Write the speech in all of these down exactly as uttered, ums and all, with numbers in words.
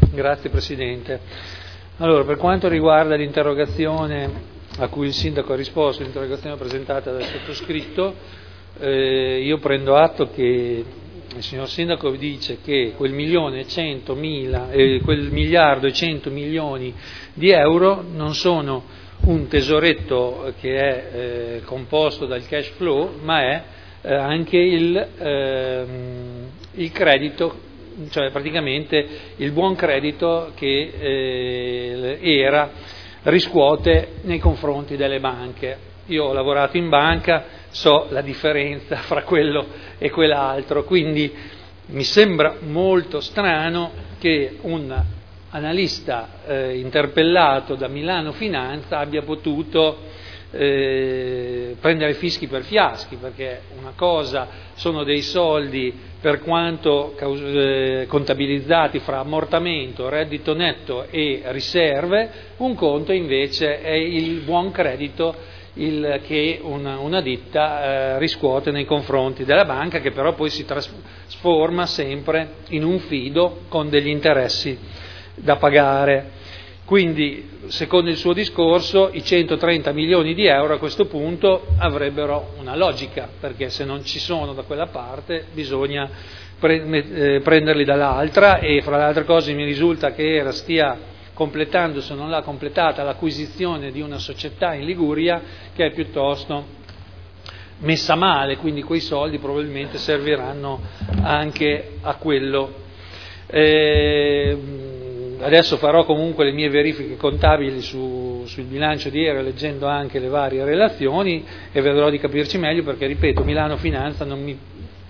Grazie Presidente. Allora, per quanto riguarda l'interrogazione a cui il Sindaco ha risposto, l'interrogazione presentata dal sottoscritto, eh, io prendo atto che il signor Sindaco dice che quel milione e centomila, eh, quel miliardo e cento milioni di euro non sono un tesoretto che è eh, composto dal cash flow, ma è eh, anche il, eh, il credito, cioè praticamente il buon credito che eh, era riscuote nei confronti delle banche. Io ho lavorato in banca, so la differenza fra quello e quell'altro, quindi mi sembra molto strano che un analista eh, interpellato da Milano Finanza abbia potuto eh, prendere fischi per fiaschi, perché una cosa sono dei soldi per quanto eh, contabilizzati fra ammortamento, reddito netto e riserve, un conto invece è il buon credito il, che una, una ditta eh, riscuote nei confronti della banca, che però poi si trasforma sempre in un fido con degli interessi da pagare. Quindi, secondo il suo discorso, i centotrenta milioni di euro a questo punto avrebbero una logica, perché se non ci sono da quella parte bisogna pre- eh, prenderli dall'altra, e fra le altre cose mi risulta che era stia completando, se non l'ha completata, l'acquisizione di una società in Liguria che è piuttosto messa male, quindi quei soldi probabilmente serviranno anche a quello. Eh, Adesso farò comunque le mie verifiche contabili su, sul bilancio di ieri, leggendo anche le varie relazioni, e vedrò di capirci meglio, perché, ripeto, Milano Finanza non mi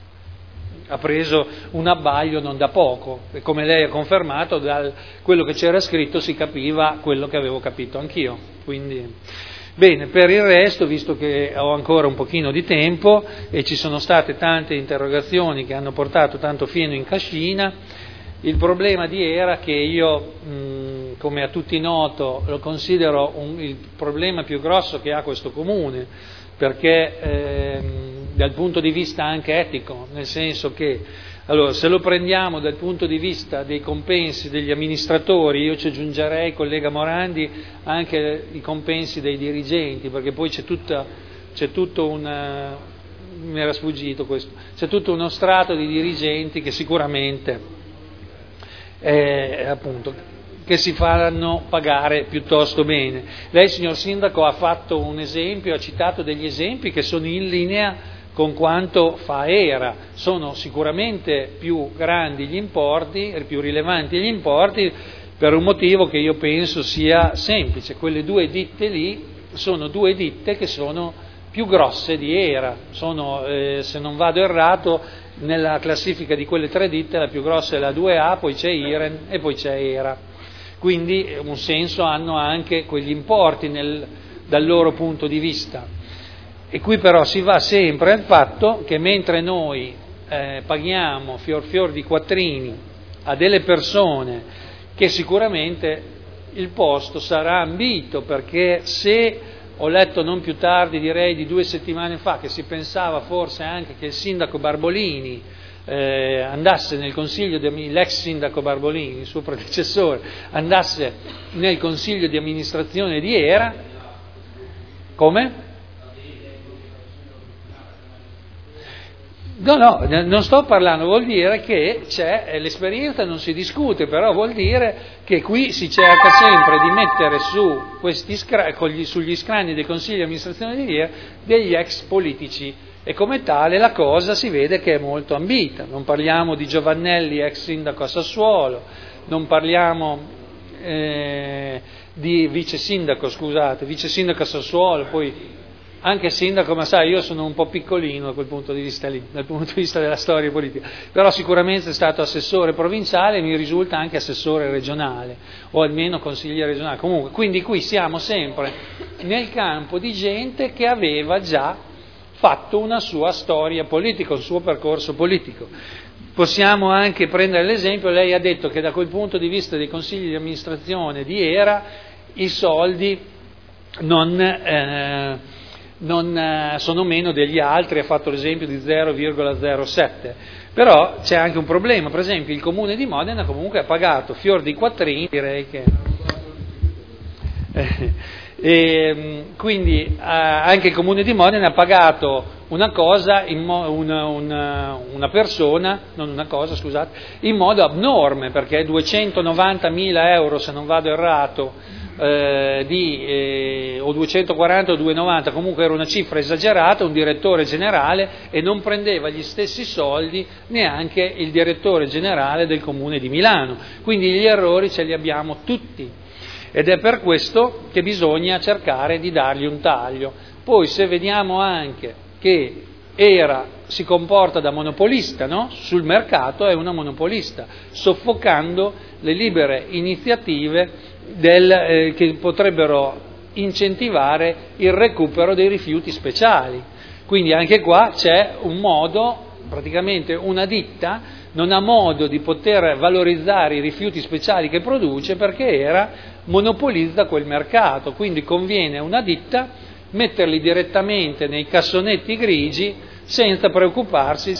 ha preso un abbaglio non da poco, e come lei ha confermato, da quello che c'era scritto si capiva quello che avevo capito anch'io. Quindi, bene, per il resto, visto che ho ancora un pochino di tempo e ci sono state tante interrogazioni che hanno portato tanto fieno in cascina, il problema di era, che io, mh, come a tutti noto, lo considero un, il problema più grosso che ha questo comune, perché eh, dal punto di vista anche etico, nel senso che, allora, se lo prendiamo dal punto di vista dei compensi degli amministratori, io ci aggiungerei, collega Morandi, anche i compensi dei dirigenti, perché poi c'è tutta, c'è tutto un, mi era sfuggito questo, c'è tutto uno strato di dirigenti che sicuramente Eh, appunto, che si faranno pagare piuttosto bene. Lei, signor Sindaco, ha fatto un esempio, ha citato degli esempi che sono in linea con quanto fa ERA, sono sicuramente più grandi gli importi, più rilevanti gli importi, per un motivo che io penso sia semplice: quelle due ditte lì sono due ditte che sono più grosse di ERA, sono, eh, se non vado errato, nella classifica di quelle tre ditte la più grossa è la due A, poi c'è Iren e poi c'è ERA. Quindi un senso hanno anche quegli importi nel, dal loro punto di vista. E qui però si va sempre al fatto che mentre noi eh, paghiamo fior fior di quattrini a delle persone che sicuramente il posto sarà ambito, perché se ho letto non più tardi, direi di due settimane fa, che si pensava forse anche che il sindaco Barbolini eh, andasse nel consiglio di, l'ex sindaco Barbolini, il suo predecessore, andasse nel consiglio di amministrazione di ERA. Come? No, no, non sto parlando, vuol dire che c'è, l'esperienza non si discute, però vuol dire che qui si cerca sempre di mettere su questi scra- sugli scranni del Consiglio di amministrazione di ERA degli ex politici, e come tale la cosa si vede che è molto ambita. Non parliamo di Giovannelli, ex sindaco a Sassuolo, non parliamo eh, di vice sindaco, scusate, vice sindaco a Sassuolo, poi anche sindaco, ma sai, io sono un po' piccolino da quel punto di vista lì, dal punto di vista della storia politica, però sicuramente è stato assessore provinciale e mi risulta anche assessore regionale, o almeno consigliere regionale. Comunque, quindi qui siamo sempre nel campo di gente che aveva già fatto una sua storia politica, un suo percorso politico. Possiamo anche prendere l'esempio, lei ha detto che da quel punto di vista dei consigli di amministrazione di ERA i soldi non... Eh, non sono meno degli altri, ha fatto l'esempio di zero virgola zero sette, Però c'è anche un problema, per esempio il Comune di Modena comunque ha pagato fior di quattrini, direi che... E, quindi eh, anche il Comune di Modena ha pagato una cosa, in mo- una, una, una persona, non una cosa, scusate, in modo abnorme, perché duecentonovantamila euro, se non vado errato, eh, di, eh, o duecentoquaranta o duecentonovanta, comunque era una cifra esagerata, un direttore generale, e non prendeva gli stessi soldi neanche il direttore generale del Comune di Milano. Quindi gli errori ce li abbiamo tutti. Ed è per questo che bisogna cercare di dargli un taglio. Poi se vediamo anche che era, si comporta da monopolista, no? Sul mercato è una monopolista, soffocando le libere iniziative del, eh, che potrebbero incentivare il recupero dei rifiuti speciali. Quindi anche qua c'è un modo, praticamente una ditta non ha modo di poter valorizzare i rifiuti speciali che produce perché era monopolizza quel mercato, quindi conviene a una ditta metterli direttamente nei cassonetti grigi senza preoccuparsi